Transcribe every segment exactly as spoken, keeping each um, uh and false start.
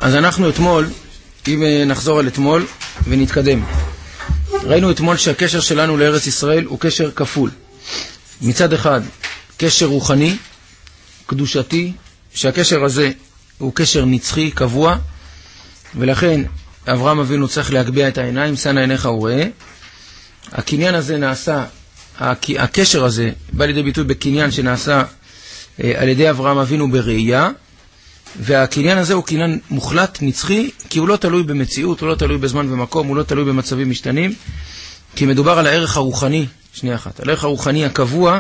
אז אנחנו אתמול, אם נחזור על אתמול ונתקדם, ראינו אתמול שהקשר שלנו לארץ ישראל הוא קשר כפול. מצד אחד, קשר רוחני, קדושתי, שהקשר הזה הוא קשר נצחי, קבוע, ולכן אברהם אבינו צריך להגביע את העיניים, שא נא עיניך וראה. הקניין הזה נעשה, הקשר הזה בא לידי ביטוי בקניין שנעשה על ידי אברהם אבינו בראייה, והקניין הזה הוא קניין מוחלט, נצחי, כי הוא לא תלוי במציאות, הוא לא תלוי בזמן ומקום, הוא לא תלוי במצבים משתנים, כי מדובר על הערך הרוחני, שנייה אחת, על הערך הרוחני הקבוע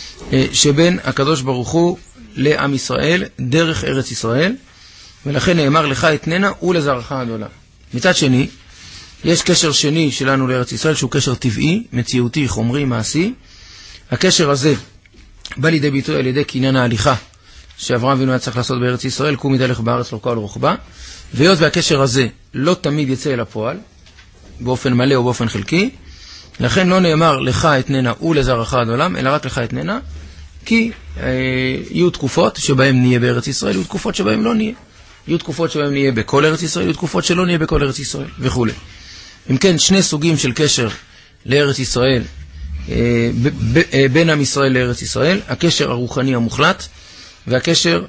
שבין הקדוש ברוך הוא לעם ישראל, דרך ארץ ישראל, ולכן נאמר לך אתננה ולזרעך עד עולם. מצד שני, יש קשר שני שלנו לארץ ישראל, שהוא קשר טבעי, מציאותי, חומרי, מעשי. הקשר הזה בא לידי ביטוי על ידי קניין ההליכה, שאברהם אבינו היה צריך לעשות בארץ ישראל, קום ידלך בארץ לאורכה ולרוחבה, והיות והקשר הזה לא תמיד יצא אל הפועל, באופן מלא או באופן חלקי, לכן לא נאמר לך אתננה ולזרעך עד עולם, אלא רק לך אתננה, כי אה, יהיו תקופות שבהם נהיה בארץ ישראל, יהיו תקופות שבהם לא נהיה. יהיו תקופות שבהם נהיה בכל ארץ ישראל, יהיו תקופות שלא נהיה בכל ארץ ישראל, וכו'. אם כן, שני סוגים של קשר לארץ ישראל, אה, ב- ב- בין עם ישראל לארץ ישראל, הקשר הרוחני המוחלט, והקשר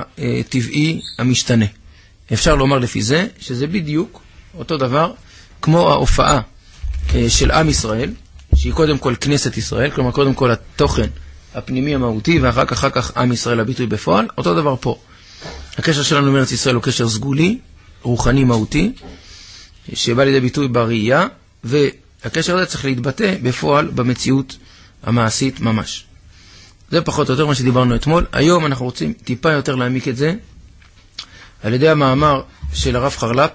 הטבעי המשתנה. אפשר לומר לפי זה, שזה בדיוק אותו דבר, כמו ההופעה של עם ישראל, שהיא קודם כל כנסת ישראל, כלומר קודם כל התוכן הפנימי המהותי, ואחר כך, אחר כך עם ישראל הביטוי בפועל, אותו דבר פה. הקשר שלנו עם ארץ ישראל הוא קשר סגולי, רוחני מהותי, שבא לידי ביטוי בראייה, והקשר הזה צריך להתבטא בפועל במציאות המעשית ממש. זה פחות או יותר מה שדיברנו אתמול. היום אנחנו רוצים טיפה יותר להעמיק את זה, על ידי המאמר של הרב חרל"פ,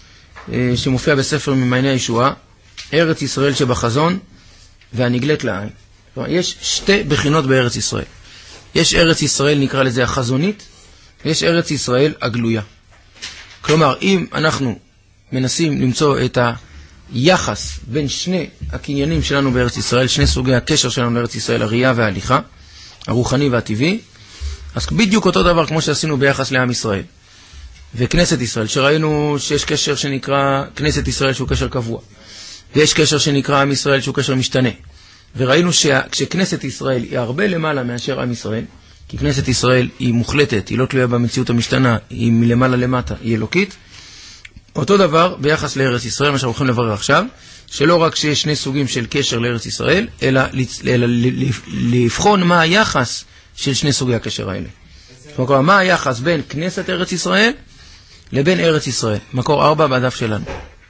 שמופיע בספר ממעייני הישועה, ארץ ישראל שבחזון והנגלית לעין. יש שתי בחינות בארץ ישראל. יש ארץ ישראל, נקרא לזה החזונית, ויש ארץ ישראל הגלויה. כלומר, אם אנחנו מנסים למצוא את היחס בין שני הקניינים שלנו בארץ ישראל, שני סוגי הקשר שלנו לארץ ישראל, הראייה וההליכה, הרוחני והטבעי, אז בדיוק אותו דבר כמו שעשינו ביחס לעם ישראל וכנסת ישראל, שראינו שיש קשר שנקרא כנסת ישראל שהוא קשר קבוע, ויש קשר שנקרא עם ישראל שהוא קשר משתנה, וראינו שכשכנסת ישראל היא הרבה למעלה מאשר עם ישראל, כי כנסת ישראל היא מוחלטת, היא לא תלויה במציאות המשתנה, היא מלמעלה למטה, היא אלוקית. אותו דבר ביחס לארץ ישראל, מה שאנחנו הולכים לברר עכשיו, שלא רק שיש שני סוגים של קשר לארץ ישראל, אלא, אלא לבחון מה היחס של שני סוגי הקשר האלה. כלומר, מה היחס בין כנסת ארץ ישראל לבין ארץ ישראל. מקור ארבע בדף שלנו.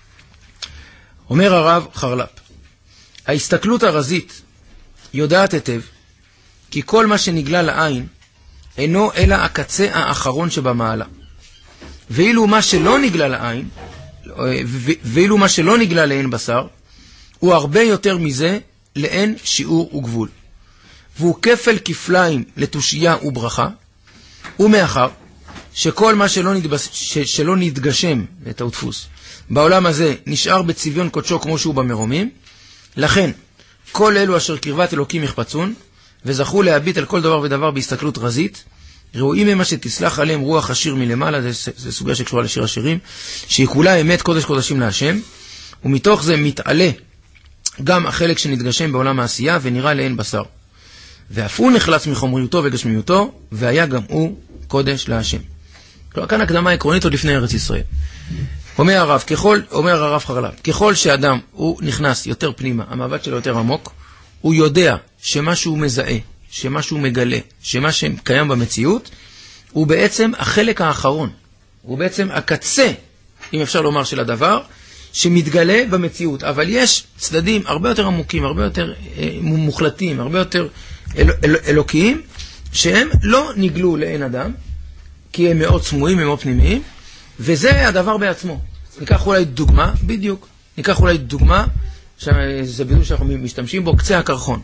אומר הרב חרל"פ, ההסתכלות הרזית יודעת היטב, כי כל מה שנגלה לעין אינו אלא הקצה האחרון שבמעלה. ואילו מה שלא נגלה לעין, ואילו מה שלא נגלה לעין בשר, הוא הרבה יותר מזה לאין שיעור וגבול. והוא כפל כפליים לתושייה וברכה, ומאחר שכל מה שלא, נתבס, ש, שלא נתגשם, את הדפוס, בעולם הזה נשאר בצביון קודשו כמו שהוא במרומים, לכן כל אלו אשר קרבת אלוקים יחפצון, וזכו להביט על כל דבר ודבר בהסתכלות רזית, ראויים ממה שתסלח עליהם רוח השיר מלמעלה, זה, זה סוגיה שקשורה לשיר השירים, שהיא כולה אמת קודש קודשים להשם, ומתוך זה מתעלה גם החלק שנתגשם בעולם העשייה ונראה לעין בשר. ואף הוא נחלץ מחומריותו וגשמיותו, והיה גם הוא קודש להשם. כלומר, כאן הקדמה עקרונית עוד לפני ארץ ישראל. אומר הרב, ככל, אומר הרב חרל"פ, ככל שאדם הוא נכנס יותר פנימה, המבט שלו יותר עמוק, הוא יודע שמה שהוא מזהה, שמה שהוא מגלה, שמה שקיים במציאות, הוא בעצם החלק האחרון, הוא בעצם הקצה, אם אפשר לומר, של הדבר, שמתגלה במציאות. אבל יש צדדים הרבה יותר עמוקים, הרבה יותר אה, מוחלטים, הרבה יותר אל, אל, אלוקיים, שהם לא נגלו לעין אדם, כי הם מאוד סמויים, הם מאוד פנימיים, וזה הדבר בעצמו. ניקח אולי דוגמה, בדיוק, ניקח אולי דוגמה, שזה בידור שאנחנו משתמשים בו, קצה הקרחון.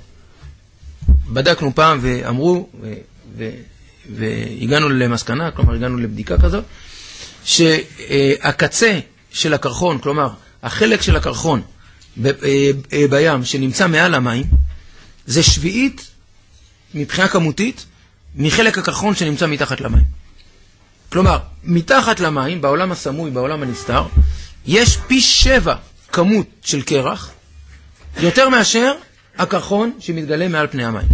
בדקנו פעם ואמרו, ו, ו, והגענו למסקנה, כלומר הגענו לבדיקה כזאת, שהקצה של הקרחון, כלומר החלק של הקרחון ב, בים שנמצא מעל המים, זה שביעית מבחינה כמותית מחלק הקרחון שנמצא מתחת למים. כלומר, מתחת למים, בעולם הסמוי, בעולם הנסתר, יש פי שבע כמות של קרח, יותר מאשר הקרחון שמתגלה מעל פני המים,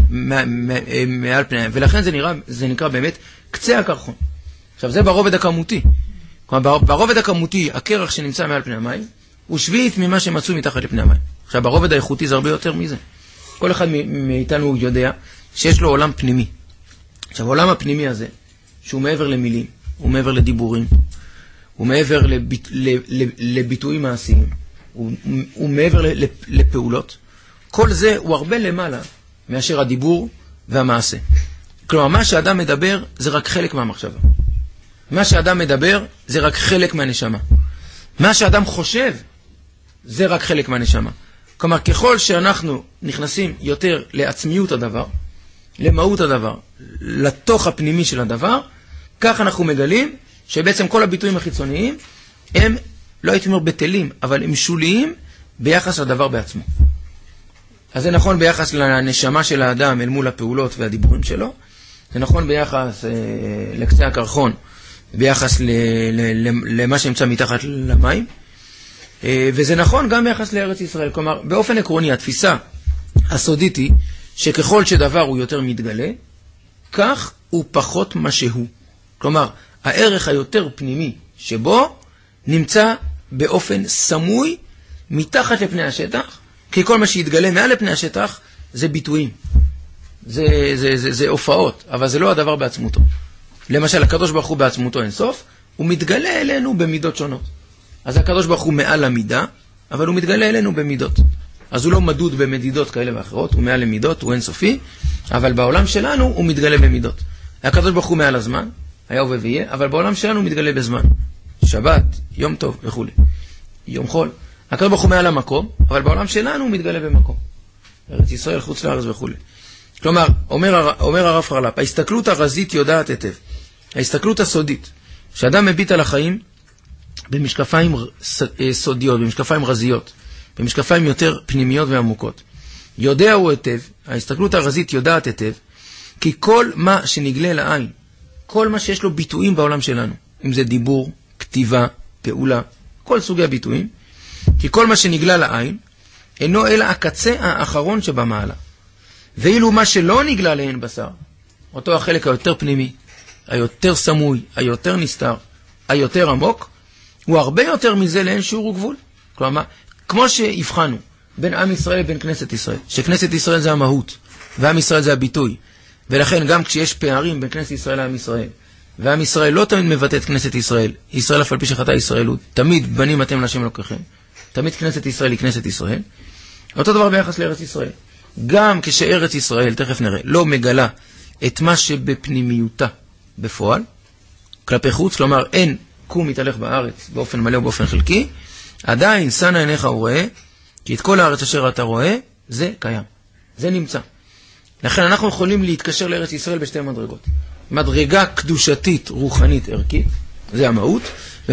מעל פני המים, ולכן זה נראה, זה נקרא באמת קצה הקרחון. עכשיו, זה ברובד הכמותי. כלומר, ברובד הכמותי, הקרח שנמצא מעל פני המים, הוא שביעית ממה שמצאו מתחת לפני המים. עכשיו, ברובד האיכותי זה הרבה יותר מזה. כל אחד מאיתנו יודע שיש לו עולם פנימי. עכשיו, העולם הפנימי הזה, שהוא מעבר למילים, הוא מעבר לדיבורים, הוא מעבר לביט, לביטויים מעשיים, הוא, הוא מעבר לפעולות. כל זה הוא הרבה למעלה מאשר הדיבור והמעשה. כלומר, מה שאדם מדבר זה רק חלק מהמחשבה. מה שאדם מדבר זה רק חלק מהנשמה. מה שאדם חושב זה רק חלק מהנשמה. כלומר, ככל שאנחנו נכנסים יותר לעצמיות הדבר, למהות הדבר, לתוך הפנימי של הדבר, כך אנחנו מגלים שבעצם כל הביטויים החיצוניים הם, לא הייתי אומר בטלים, אבל הם שוליים ביחס לדבר בעצמו. אז זה נכון ביחס לנשמה של האדם אל מול הפעולות והדיבורים שלו, זה נכון ביחס אה, לקצה הקרחון, ביחס ל, ל, ל, למה שנמצא מתחת למים, אה, וזה נכון גם ביחס לארץ ישראל. כלומר, באופן עקרוני, התפיסה הסודית היא שככל שדבר הוא יותר מתגלה, כך הוא פחות מה שהוא. כלומר, הערך היותר פנימי שבו נמצא באופן סמוי מתחת לפני השטח, כי כל מה שיתגלה מעל לפני השטח זה ביטויים, זה, זה, זה, זה הופעות, אבל זה לא הדבר בעצמותו. למשל, הקדוש ברוך הוא בעצמותו אינסוף, הוא מתגלה אלינו במידות שונות. אז הקדוש ברוך הוא מעל המידה, אבל הוא מתגלה אלינו במידות. אז הוא לא מדוד במדידות כאלה ואחרות, הוא מעל למידות, הוא אינסופי, אבל בעולם שלנו הוא מתגלה במידות. הקדוש ברוך הוא מעל הזמן, היה הווה ויהיה, אבל בעולם שלנו הוא מתגלה בזמן. שבת, יום טוב וכו'. יום חול. הקדוש ברוך הוא מעל המקום, אבל בעולם שלנו הוא מתגלה במקום. ארץ ישראל, חוץ לארץ וכו'. כלומר, אומר, אומר הרב חרל"פ, ההסתכלות הרזית יודעת היטב. ההסתכלות הסודית, שאדם מביט על החיים במשקפיים סודיות, במשקפיים רזיות, במשקפיים יותר פנימיות ועמוקות. יודע הוא היטב, ההסתכלות הרזית יודעת היטב, כי כל מה שנגלה לעין, כל מה שיש לו ביטויים בעולם שלנו, אם זה דיבור, כתיבה, פעולה, כל סוגי הביטויים, כי כל מה שנגלה לעין, אינו אלא הקצה האחרון שבמעלה. ואילו מה שלא נגלה לעין בשר, אותו החלק היותר פנימי, היותר סמוי, היותר נסתר, היותר עמוק, הוא הרבה יותר מזה לאין שיעור וגבול. כלומר, כמו שהבחנו בין עם ישראל לבין כנסת ישראל, שכנסת ישראל זה המהות, ועם ישראל זה הביטוי, ולכן גם כשיש פערים בין כנסת ישראל לעם ישראל, ועם ישראל לא תמיד מבטא את כנסת ישראל, ישראל אף על פי שחטא ישראל הוא תמיד בנים אתם להשם אלוקיכם, תמיד כנסת ישראל היא כנסת ישראל, אותו דבר ביחס לארץ ישראל. גם כשארץ ישראל, תכף נראה, לא מגלה את מה שבפנימיותה בפועל, כלפי חוץ, כלומר אין קום מתהלך בארץ באופן מלא ובאופן חלקי, עדיין שנה עיניך ורואה, כי את כל הארץ אשר אתה רואה, זה קיים, זה נמצא. לכן אנחנו יכולים להתקשר לארץ ישראל בשתי מדרגות. מדרגה קדושתית, רוחנית, ערכית, זה המהות,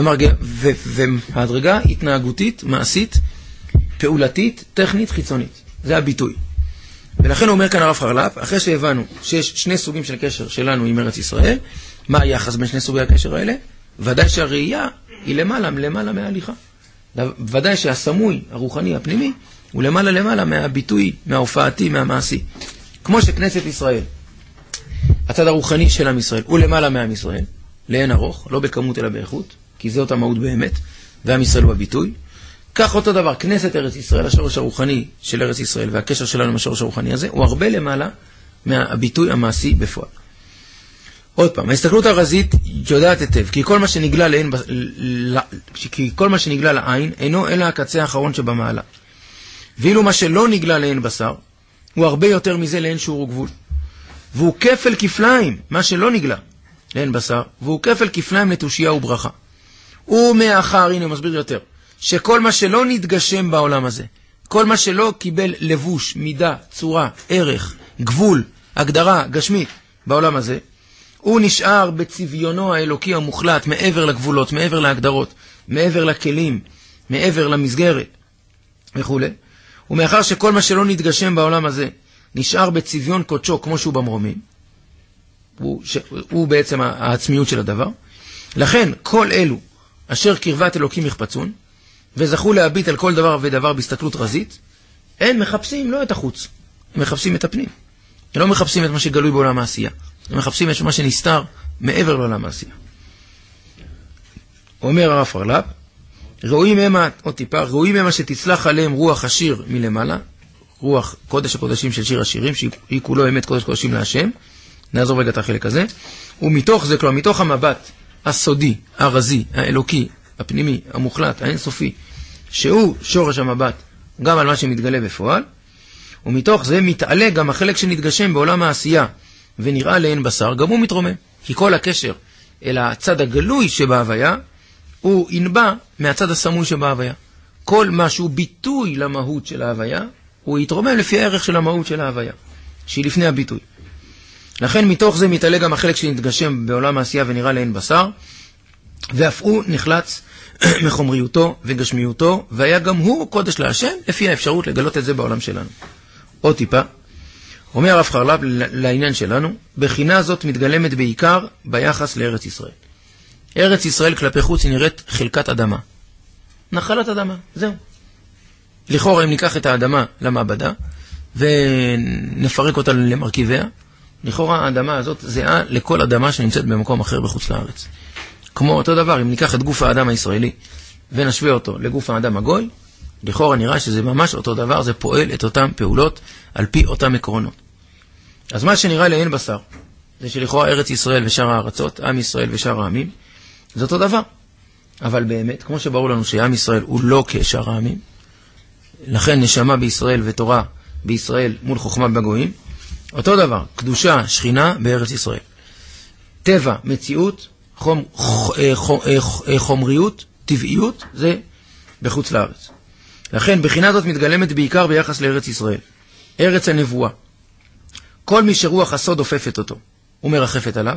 ומדרגה התנהגותית, מעשית, פעולתית, טכנית, חיצונית. זה הביטוי. ולכן הוא אומר כאן הרב חרל"פ, אחרי שהבנו שיש שני סוגים של קשר שלנו עם ארץ ישראל, מה היחס בין שני סוגי הקשר האלה? ודאי שהראייה היא למעלה, למעלה מההליכה. ודאי שהסמוי, הרוחני, הפנימי, הוא למעלה למעלה מהביטוי, מההופעתי, מהמעשי. כמו שכנסת ישראל, הצד הרוחני של עם ישראל, הוא למעלה מעם ישראל, לאין ארוך, לא בכמות אלא באיכות, כי זה אותה מהות באמת, ועם ישראל הוא הביטוי. כך אותו דבר, כנסת ארץ ישראל, השורש הרוחני של ארץ ישראל, והקשר שלנו עם השורש הרוחני הזה, הוא הרבה למעלה מהביטוי המעשי בפועל. עוד פעם, ההסתכלות הרזית יודעת היטב, כי כל מה שנגלה לעין, כי כל מה שנגלה לעין אינו אלא הקצה האחרון שבמעלה. ואילו מה שלא נגלה לעין בשר, הוא הרבה יותר מזה לאין שיעור וגבול. והוא כפל כפליים, מה שלא נגלה לעין בשר, והוא כפל כפליים לתושייה וברכה. ומאחר, הנה מסביר יותר, שכל מה שלא נתגשם בעולם הזה, כל מה שלא קיבל לבוש, מידה, צורה, ערך, גבול, הגדרה, גשמית בעולם הזה, הוא נשאר בצביונו האלוקי המוחלט, מעבר לגבולות, מעבר להגדרות, מעבר לכלים, מעבר למסגרת וכו'. ומאחר שכל מה שלא נתגשם בעולם הזה נשאר בצביון קודשו כמו שהוא במרומים, הוא, ש... הוא בעצם העצמיות של הדבר, לכן כל אלו אשר קרבת אלוקים יחפצון, וזכו להביט על כל דבר ודבר בהסתכלות רזית, הם מחפשים לא את החוץ, הם מחפשים את הפנים. הם לא מחפשים את מה שגלוי בעולם העשייה, הם מחפשים את מה שנסתר מעבר לעולם העשייה. אומר הרב פרלב, ראויים המה, עוד טיפה, ראויים המה שתצלח עליהם רוח השיר מלמעלה, רוח קודש הקודשים של שיר השירים, שהיא כולו אמת קודש קודשים להשם, נעזור רגע את החלק הזה, ומתוך זה, כלומר, מתוך המבט הסודי, הרזי, האלוקי, הפנימי, המוחלט, האינסופי, שהוא שורש המבט, גם על מה שמתגלה בפועל, ומתוך זה מתעלה גם החלק שנתגשם בעולם העשייה, ונראה לעין בשר, גם הוא מתרומם, כי כל הקשר אל הצד הגלוי שבהוויה, הוא ינבע מהצד הסמוי שבהוויה. כל משהו ביטוי למהות של ההוויה, הוא יתרומם לפי הערך של המהות של ההוויה, שהיא לפני הביטוי. לכן מתוך זה מתעלה גם החלק שנתגשם בעולם העשייה ונראה לעין בשר, ואף הוא נחלץ מחומריותו וגשמיותו, והיה גם הוא קודש להשם, לפי האפשרות לגלות את זה בעולם שלנו. עוד טיפה, אומר הרב חרל"פ לעניין שלנו, בחינה זאת מתגלמת בעיקר ביחס לארץ ישראל. ארץ ישראל כלפי חוץ היא נראית חלקת אדמה. נחלת אדמה, זהו. לכאורה אם ניקח את האדמה למעבדה, ונפרק אותה למרכיביה, לכאורה האדמה הזאת זהה לכל אדמה שנמצאת במקום אחר בחוץ לארץ. כמו אותו דבר, אם ניקח את גוף האדם הישראלי, ונשווה אותו לגוף האדם הגוי, לכאורה נראה שזה ממש אותו דבר, זה פועל את אותם פעולות על פי אותם עקרונות. אז מה שנראה לעין בשר, זה שלכאורה ארץ ישראל ושאר הארצות, עם ישראל ושאר העמים, זה אותו דבר. אבל באמת, כמו שברור לנו שעם ישראל הוא לא כשאר העמים, לכן נשמה בישראל ותורה בישראל מול חוכמה בגויים, אותו דבר, קדושה, שכינה בארץ ישראל. טבע, מציאות, חום, חומריות, טבעיות, זה בחוץ לארץ. לכן, בחינה זאת מתגלמת בעיקר ביחס לארץ ישראל. ארץ הנבואה. כל מי שרוח הסוד אופפת אותו, ומרחפת עליו,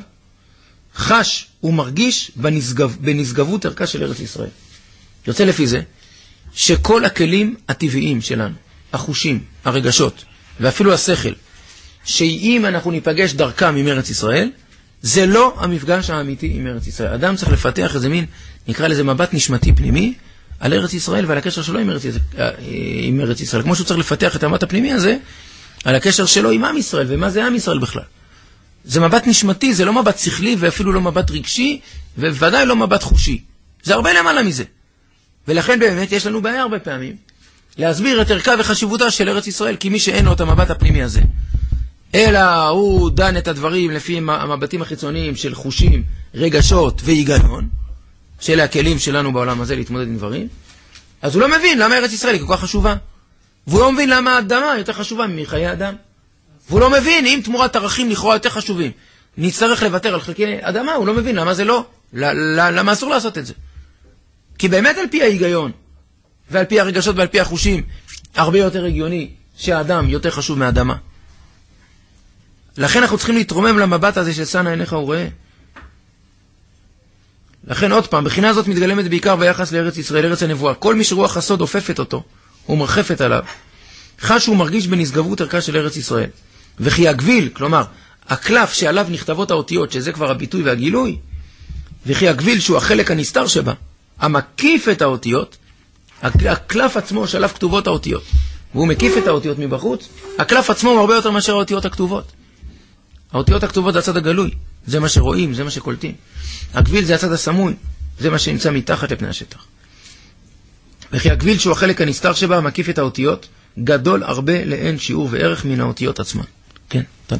חש ומרגיש בנשגב, בנשגבות ערכה של ארץ ישראל. יוצא לפי זה, שכל הכלים הטבעיים שלנו, החושים, הרגשות, ואפילו השכל, שאם אנחנו ניפגש דרכם עם ארץ ישראל, זה לא המפגש האמיתי עם ארץ ישראל. אדם צריך לפתח איזה מין, נקרא לזה מבט נשמתי פנימי, על ארץ ישראל ועל הקשר שלו עם ארץ, עם ארץ ישראל. כמו שהוא צריך לפתח את המבט הפנימי הזה, על הקשר שלו עם עם ישראל, ומה זה עם ישראל בכלל. זה מבט נשמתי, זה לא מבט שכלי, ואפילו לא מבט רגשי, ובוודאי לא מבט חושי. זה הרבה למעלה מזה. ולכן באמת יש לנו בעיה הרבה פעמים, להסביר את ערכה וחשיבותה של ארץ ישראל, כי מי שאין לו את המבט הפנימי הזה, אלא הוא דן את הדברים לפי המבטים החיצוניים של חושים, רגשות והיגיון, שאלה הכלים שלנו בעולם הזה להתמודד עם דברים, אז הוא לא מבין למה ארץ ישראל היא כל כך חשובה. והוא לא מבין למה האדמה יותר חשובה מחיי אדם. והוא לא מבין אם תמורת ערכים לכאורה יותר חשובים נצטרך לוותר על חלקי אדמה, הוא לא מבין למה זה לא, למה אסור לעשות את זה. כי באמת על פי ההיגיון, ועל פי הרגשות ועל פי החושים, הרבה יותר הגיוני שהאדם יותר חשוב מהאדמה. לכן אנחנו צריכים להתרומם למבט הזה של שנה עיניך וראה. לכן עוד פעם, בחינה הזאת מתגלמת בעיקר ביחס לארץ ישראל, ארץ הנבואה. כל מי שרוח הסוד אופפת אותו, ומרחפת עליו, חש הוא מרגיש בנשגבות ערכה של ארץ ישראל. וכי הגביל, כלומר, הקלף שעליו נכתבות האותיות, שזה כבר הביטוי והגילוי, וכי הגביל שהוא החלק הנסתר שבה, המקיף את האותיות, הקלף עצמו שעליו כתובות האותיות, והוא מקיף את האותיות מבחוץ, הקלף עצמו הוא הרבה יותר מאשר האותיות הכתובות. האותיות הכתובות זה הצד הגלוי, זה מה שרואים, זה מה שקולטים. הגביל זה הצד הסמוי, זה מה שנמצא מתחת לפני השטח. וכי הגביל שהוא החלק הנסתר שבה, מקיף את האותיות, גדול הרבה לאין שיעור וערך מן האותיות עצמן. כן, טוב.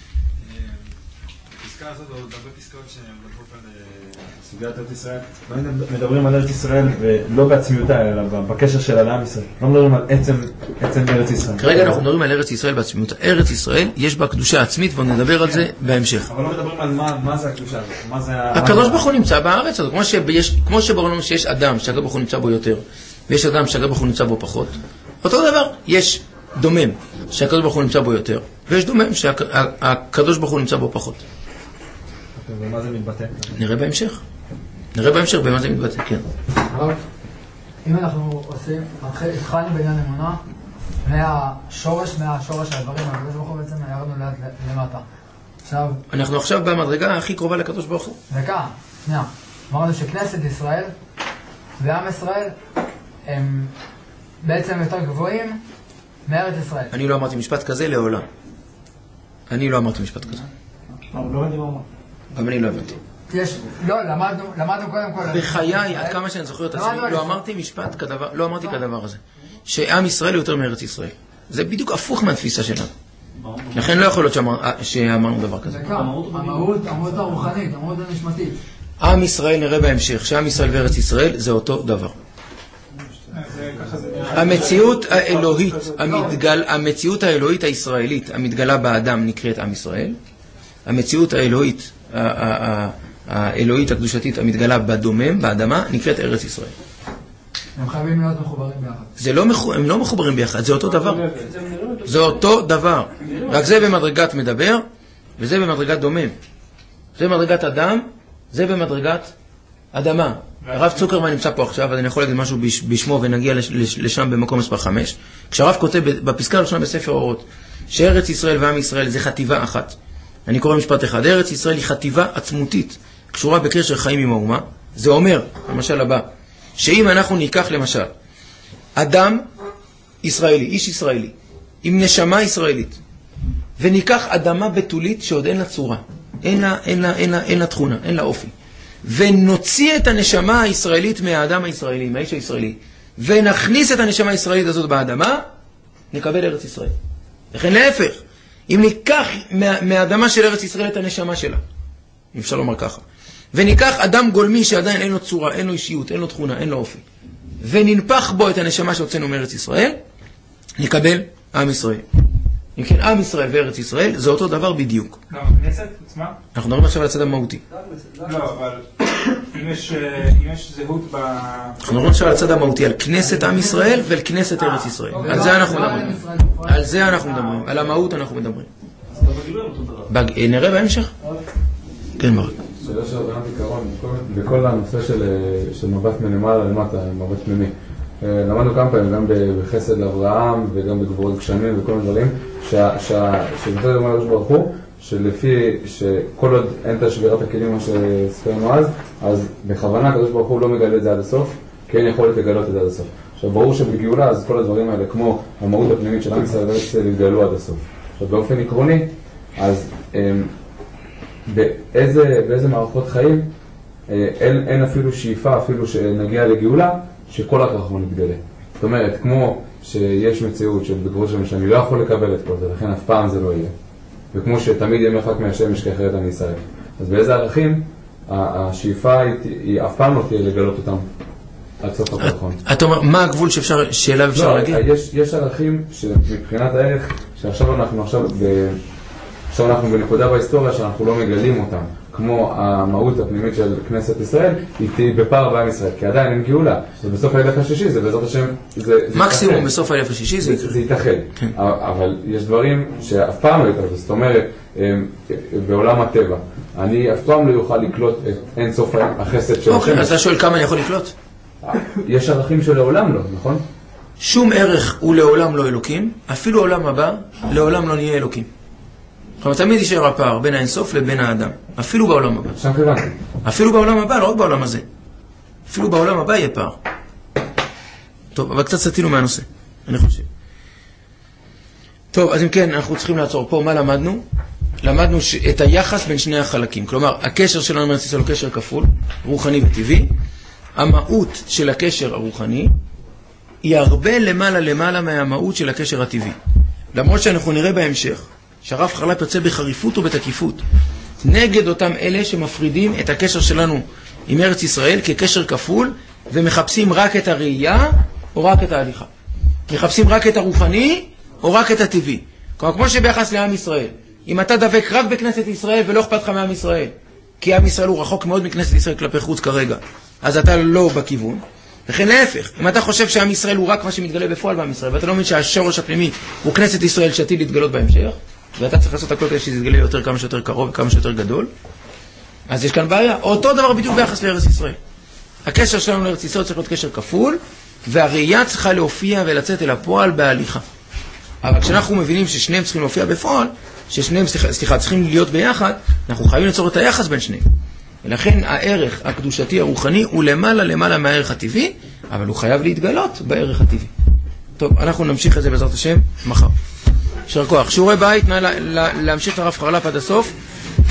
הפסקה הזאת, עוד הרבה פסקאות שמדברות על סוגיית ארץ ישראל, מדברים על ארץ ישראל ולא בעצמיותה, אלא בקשר של העם ישראל. לא מדברים על עצם, עצם ארץ ישראל. כרגע אנחנו מדברים על ארץ ישראל בעצמיותה. ארץ ישראל יש בה קדושה עצמית, ונדבר על זה בהמשך. אבל לא מדברים על מה זה הקדושה הזאת, מה זה... הקדוש ברוך הוא נמצא בארץ הזאת, כמו שברור לנו שיש אדם שהקדוש ברוך הוא נמצא בו יותר, ויש אדם שהקדוש ברוך הוא נמצא בו פחות. אותו דבר, יש דומם שהקדוש ברוך הוא נמצא בו יותר, ויש דומם שהקדוש ברוך הוא נמצא בו פחות. ומה זה מתבטא? נראה בהמשך. נראה בהמשך במה זה מתבטא, כן. אם אנחנו עושים, התחלנו בעניין אמונה, מהשורש, מהשורש הדברים, הקדוש ברוך הוא בעצם ירדנו למטה. עכשיו... אנחנו עכשיו במדרגה הכי קרובה לקדוש ברוך הוא. דקה, שנייה. אמרנו שכנסת ישראל ועם ישראל הם בעצם יותר גבוהים מארץ ישראל. אני לא אמרתי משפט כזה לעולם. אני לא אמרתי משפט כזה. לא הבנתי מה אמר. גם אני לא הבנתי. יש, לא, למדנו, למדנו קודם כל. בחיי, עד כמה שאני זוכר את עצמי, לא אמרתי משפט כדבר, לא אמרתי כדבר הזה. שעם ישראל יותר מארץ ישראל. זה בדיוק הפוך מהתפיסה שלנו. לכן לא יכול להיות שאמרנו דבר כזה. המהות, המהות הרוחנית, המהות הנשמתית. עם ישראל נראה בהמשך, שעם ישראל וארץ ישראל זה אותו דבר. המציאות האלוהית, המתגל, המציאות האלוהית הישראלית, המתגלה באדם נקראת עם ישראל. המציאות האלוהית, האלוהית הקדושתית, המתגלה בדומם, באדמה, נקראת ארץ ישראל. הם חייבים להיות מחוברים ביחד. זה לא, הם לא מחוברים ביחד, זה אותו דבר. זה אותו דבר. רק זה במדרגת מדבר, וזה במדרגת דומם. זה במדרגת אדם, זה במדרגת אדמה. הרב צוקרמן נמצא פה עכשיו, אז אני יכול להגיד משהו בשמו ונגיע לשם במקום מספר חמש. כשהרב כותב בפסקה הראשונה בספר אורות, שארץ ישראל ועם ישראל זה חטיבה אחת. אני קורא משפט אחד, ארץ ישראל היא חטיבה עצמותית, קשורה בקשר חיים עם האומה. זה אומר, למשל הבא, שאם אנחנו ניקח למשל, אדם ישראלי, איש ישראלי, עם נשמה ישראלית, וניקח אדמה בתולית שעוד אין לה צורה, אין לה, אין לה, אין לה, אין לה תכונה, אין לה אופי, ונוציא את הנשמה הישראלית מהאדם הישראלי, מהאיש הישראלי, ונכניס את הנשמה הישראלית הזאת באדמה, נקבל ארץ ישראל. לכן להפך, אם ניקח מה, מהאדמה של ארץ ישראל את הנשמה שלה, אם אפשר לומר ככה, וניקח אדם גולמי שעדיין אין לו צורה, אין לו אישיות, אין לו תכונה, אין לו אופי, וננפח בו את הנשמה שהוצאנו מארץ ישראל, נקבל עם ישראל. אם כן, עם ישראל וארץ ישראל זה אותו דבר בדיוק. גם הכנסת עצמה? אנחנו נראים עכשיו על הצד המהותי. לא, אבל אם יש זהות ב... אנחנו נראים עכשיו על הצד המהותי, על כנסת עם ישראל ועל כנסת ארץ ישראל. על זה אנחנו מדברים. על זה אנחנו מדברים. על המהות אנחנו מדברים. נראה בהמשך? כן, ברק. שאלה של הבנת עיקרון, בכל הנושא של מבט מלמעלה למטה, מבט פנימי. למדנו כמה פעמים, גם בחסד לאברהם וגם בגבורות גשמים וכל מיני דברים, שבחסד למעלה לקדוש ברוך הוא, שלפי שכל עוד אין את שבירת הכלים מה שספרנו אז, אז בכוונה הקדוש ברוך הוא לא מגלה את זה עד הסוף, כן יכול לגלות את זה עד הסוף. עכשיו ברור שבגאולה אז כל הדברים האלה, כמו המהות הפנימית של עם ישראל וארץ ישראל, יתגלו עד הסוף. עכשיו באופן עקרוני, אז באיזה, באיזה מערכות חיים אין, אין אפילו שאיפה, אפילו שנגיע לגאולה, שכל הרחמון יתגלה. זאת אומרת, כמו שיש מציאות שבגבורות של שאני לא יכול לקבל את כל זה, לכן אף פעם זה לא יהיה. וכמו שתמיד יהיה מרחק מהשמש כי אחרת אני ישראל. אז באיזה ערכים השאיפה היא, היא אף פעם לא תהיה לגלות אותם עד סוף הרחמון. אתה אומר, מה הגבול שאפשר, שאליו אפשר להגיע? לא, יש, יש ערכים שמבחינת הערך, שעכשיו אנחנו עכשיו ב... עכשיו אנחנו בנקודה בהיסטוריה שאנחנו לא מגלים אותם, כמו המהות הפנימית של כנסת ישראל, היא תהיה בפער בעם ישראל, כי עדיין אין גאולה. ובסוף האלף השישי זה בעזרת השם, זה מקסימום בסוף האלף השישי זה זה יתאחד. אבל יש דברים שאף פעם לא יתאחד. זאת אומרת, בעולם הטבע, אני אף פעם לא יוכל לקלוט את אין סוף החסד של השם. אוקיי, אז אתה שואל כמה אני יכול לקלוט? יש ערכים שלעולם לא, נכון? שום ערך הוא לעולם לא אלוקים, אפילו עולם הבא, לעולם לא נהיה אלוקים. כלומר, תמיד יישאר הפער בין האינסוף לבין האדם, אפילו בעולם הבא. שם כיוונתי. אפילו בעולם הבא, לא רק בעולם הזה. אפילו בעולם הבא יהיה פער. טוב, אבל קצת סטינו מהנושא, אני חושב. טוב, אז אם כן, אנחנו צריכים לעצור פה. מה למדנו? למדנו את היחס בין שני החלקים. כלומר, הקשר שלנו עם ארץ ישראל הוא קשר כפול, רוחני וטבעי. המהות של הקשר הרוחני היא הרבה למעלה למעלה מהמהות של הקשר הטבעי. למרות שאנחנו נראה בהמשך, שהרב חרל"פ יוצא בחריפות ובתקיפות נגד אותם אלה שמפרידים את הקשר שלנו עם ארץ ישראל כקשר כפול ומחפשים רק את הראייה או רק את ההליכה. מחפשים רק את הרוחני או רק את הטבעי. כלומר, כמו שביחס לעם ישראל, אם אתה דבק רק בכנסת ישראל ולא אכפת לך מעם ישראל, כי עם ישראל הוא רחוק מאוד מכנסת ישראל כלפי חוץ כרגע, אז אתה לא בכיוון. וכן להפך, אם אתה חושב שעם ישראל הוא רק מה שמתגלה בפועל בעם ישראל, ואתה לא מבין שהשורש הפנימי הוא כנסת ישראל שעתיד להתגלות בהמשך, ואתה צריך לעשות הכל כדי שזה יתגלה יותר כמה שיותר קרוב וכמה שיותר גדול, אז יש כאן בעיה. אותו דבר בדיוק ביחס לארץ ישראל. הקשר שלנו לארץ ישראל צריך להיות קשר כפול, והראייה צריכה להופיע ולצאת אל הפועל בהליכה. אבל כשאנחנו מבינים ששניהם צריכים להופיע בפועל, ששניהם, סליחה, צריכים להיות ביחד, אנחנו חייבים ליצור את היחס בין שניהם. ולכן הערך הקדושתי הרוחני הוא למעלה למעלה מהערך הטבעי, אבל הוא חייב להתגלות בערך הטבעי. טוב, אנחנו נמשיך את זה בעזרת השם מחר. יישר כוח. שיעורי בית, נא להמשיך את הרב חרל"פ עד הסוף.